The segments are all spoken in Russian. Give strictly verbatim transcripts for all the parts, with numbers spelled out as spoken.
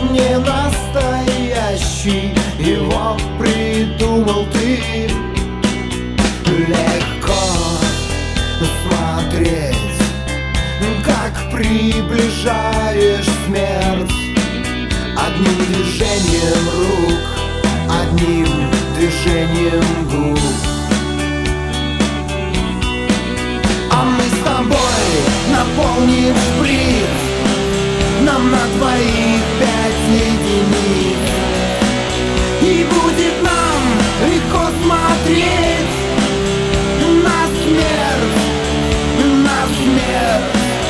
не настоящий, его придумал ты. Легко смотреть, как приближаешь смерть. Одним движением рук, одним движением губ. А мы с тобой наполним шприц, нам на двоих пять единиц. И будет нам легко смотреть на смерть, на смерть.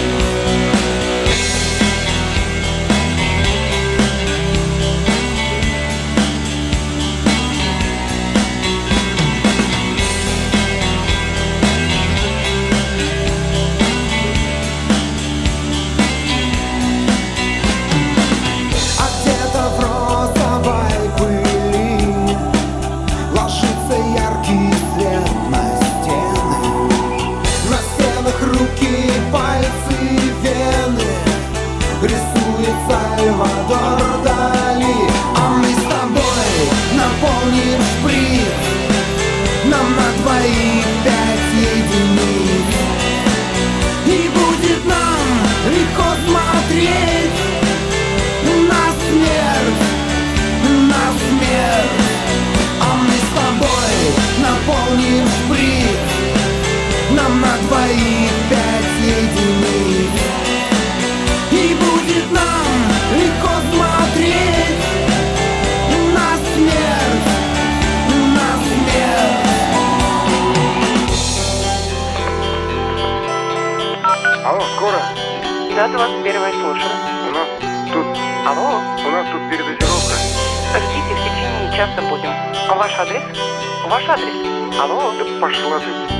Сальвадор Дали. А мы с тобой наполним шприц, нам на двоих пять единиц. И будет нам легко смотреть на смерть, на смерть. А мы с тобой наполним шприц, нам на двоих пять единиц. И будет нам легко смотреть на смерть, на смерть. Алло, скоро? Да, двадцать первое, слушаю. У нас тут... Алло? У нас тут передозировка. Ждите, в течение часа будем. А ваш адрес? Ваш адрес? Алло? Да пошла ты.